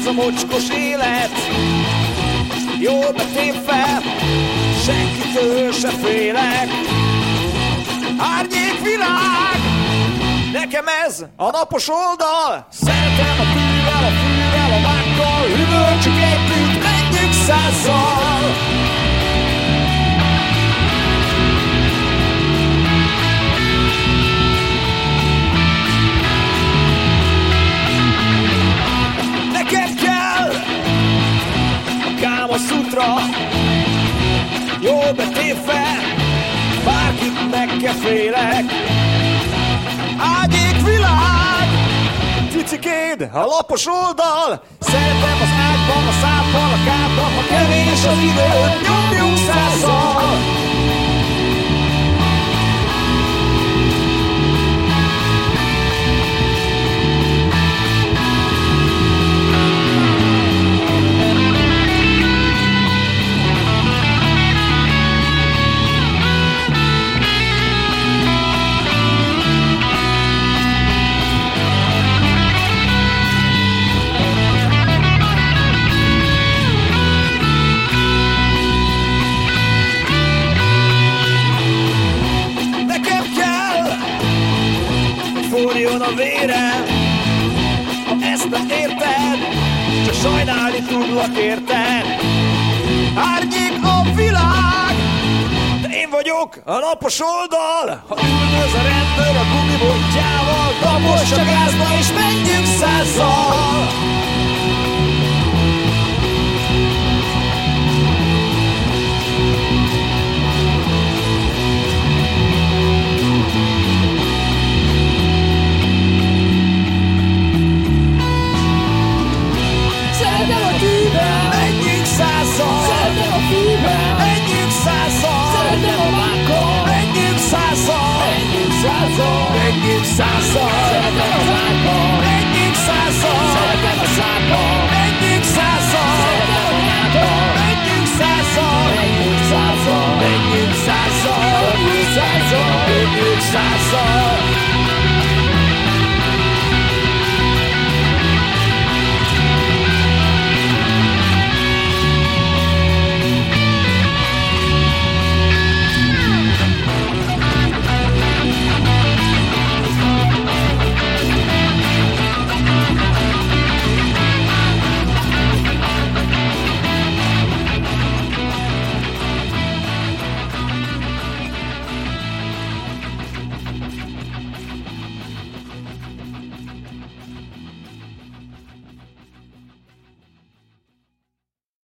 a mocskos élet. Jól betépve, senkitől se félek. Árnyék világ, nekem ez a napos oldal. Szeretem a tűvel, a fűvel, a mákkal, üvölcsök együtt, menjünk 100-zal. Nekem kell a Káma Szutra, jól betépve, bárkit megkefélek. Ágyék világ, cicikéd, a lapos oldal. Szeretem az ágyban, a szádban, a kádban, ha kevés az idő, nyomjunk 100-zal. Forjon a vérem, ha ezt nem érted, csak sajnálni tudlak érted. Árnyék a világ, de én vagyok a napos oldal. Ha üldöz a rendőr a gumibotjával, taposs a gázba és menjünk 100-zal. Szeretem a tűben, menjünk 100-zal. Szeretem a fűben, menjünk 100-zal. Szeretem a mákkal, menjünk 100-zal. Menjünk 100-zal. Menjünk 100-zal.